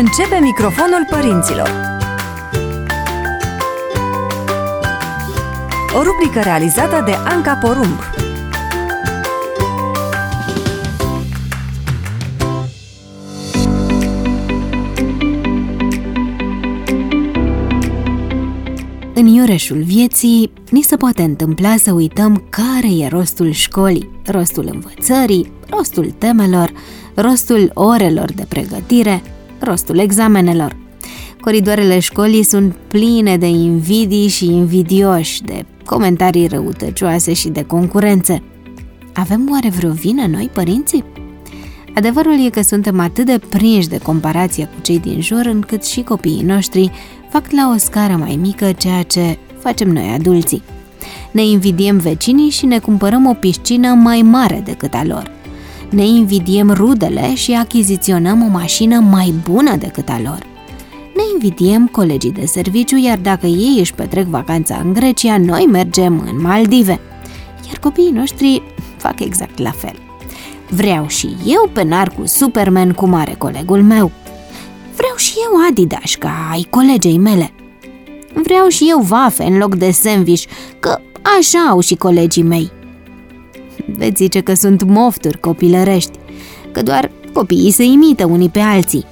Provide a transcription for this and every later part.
Începe microfonul părinților. O rubrică realizată de Anca Porumb. În iureșul vieții, ni se poate întâmpla să uităm care e rostul școlii, rostul învățării, rostul temelor, rostul orelor de pregătire, rostul examenelor. Coridoarele școlii sunt pline de invidii și invidioși, de comentarii răutăcioase și de concurențe. Avem oare vreo vină noi, părinții? Adevărul e că suntem atât de prinși de comparație cu cei din jur, încât și copiii noștri fac la o scară mai mică ceea ce facem noi adulții. Ne invidiem vecinii și ne cumpărăm o piscină mai mare decât a lor. Ne invidiem rudele și achiziționăm o mașină mai bună decât a lor. Ne invidiem colegii de serviciu, iar dacă ei își petrec vacanța în Grecia, noi mergem în Maldive. Iar copiii noștri fac exact la fel. Vreau și eu penar cu Superman cum are colegul meu. Vreau și eu Adidas ca ai colegei mele. Vreau și eu vafe în loc de sandwich, că așa au și colegii mei. Veți zice că sunt mofturi copilărești, că doar copiii se imită unii pe alții.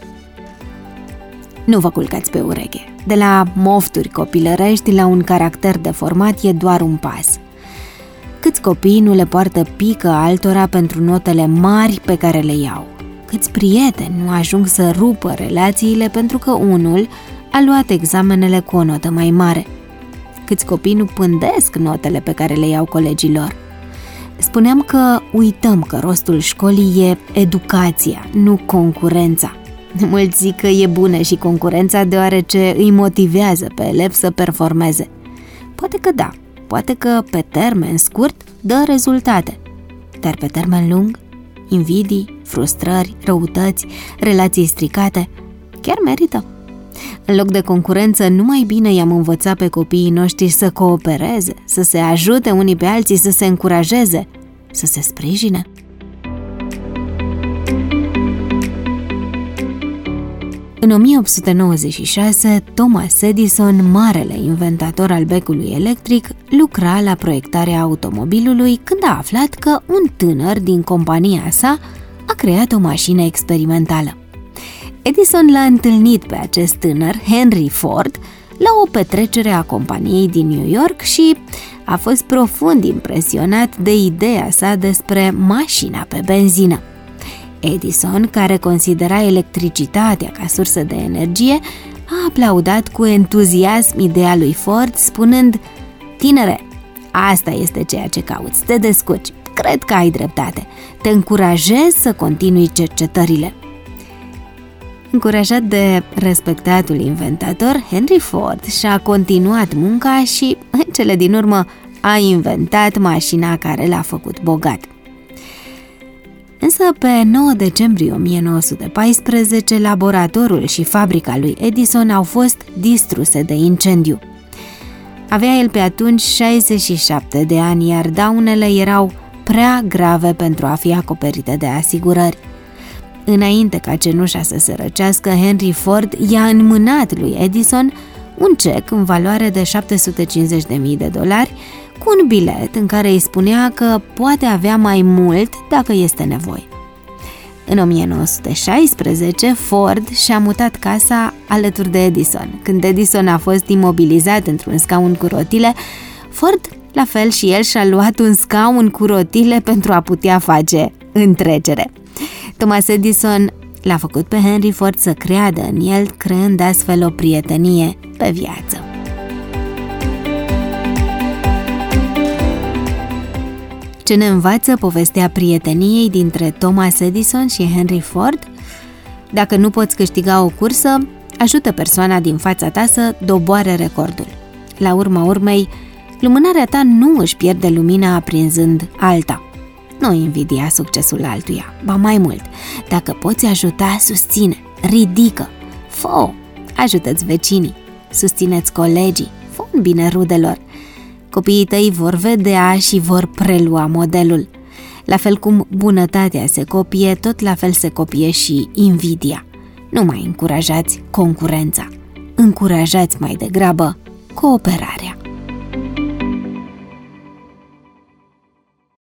Nu vă culcați pe ureche. De la mofturi copilărești la un caracter deformat e doar un pas. Câți copii nu le poartă pică altora pentru notele mari pe care le iau? Câți prieteni nu ajung să rupă relațiile pentru că unul a luat examenele cu o notă mai mare? Câți copii nu pândesc notele pe care le iau colegii lor? Spuneam că uităm că rostul școlii e educația, nu concurența. Mulți zic că e bună și concurența deoarece îi motivează pe elevi să performeze. Poate că da, poate că pe termen scurt dă rezultate, dar pe termen lung, invidii, frustrări, răutăți, relații stricate, chiar merită. În loc de concurență, nu mai bine i-am învățat pe copiii noștri să coopereze, să se ajute unii pe alții, să se încurajeze, să se sprijine? În 1896, Thomas Edison, marele inventator al becului electric, lucra la proiectarea automobilului când a aflat că un tânăr din compania sa a creat o mașină experimentală. Edison l-a întâlnit pe acest tânăr, Henry Ford, la o petrecere a companiei din New York și a fost profund impresionat de ideea sa despre mașina pe benzină. Edison, care considera electricitatea ca sursă de energie, a aplaudat cu entuziasm ideea lui Ford, spunând: „Tinere, asta este ceea ce cauți, te descurci, cred că ai dreptate, te încurajez să continui cercetările.” Încurajat de respectatul inventator, Henry Ford și-a continuat munca și, în cele din urmă, a inventat mașina care l-a făcut bogat. Însă, pe 9 decembrie 1914, laboratorul și fabrica lui Edison au fost distruse de incendiu. Avea el pe atunci 67 de ani, iar daunele erau prea grave pentru a fi acoperite de asigurări. Înainte ca cenușa să se răcească, Henry Ford i-a înmânat lui Edison un cec în valoare de $750.000 cu un bilet în care îi spunea că poate avea mai mult dacă este nevoie. În 1916, Ford și-a mutat casa alături de Edison. Când Edison a fost imobilizat într-un scaun cu rotile, Ford, la fel și el, și-a luat un scaun cu rotile pentru a putea face întrecere. Thomas Edison l-a făcut pe Henry Ford să creadă în el, creând astfel o prietenie pe viață. Ce ne învață povestea prieteniei dintre Thomas Edison și Henry Ford? Dacă nu poți câștiga o cursă, ajută persoana din fața ta să doboare recordul. La urma urmei, lumânarea ta nu își pierde lumina aprinzând alta. Nu invidia succesul altuia, ba mai mult, dacă poți ajuta, susține, ridică, fă-o, ajută-ți vecinii, susține-ți colegii, fă un bine rudelor. Copiii tăi vor vedea și vor prelua modelul. La fel cum bunătatea se copie, tot la fel se copie și invidia. Nu mai încurajați concurența, încurajați mai degrabă cooperarea.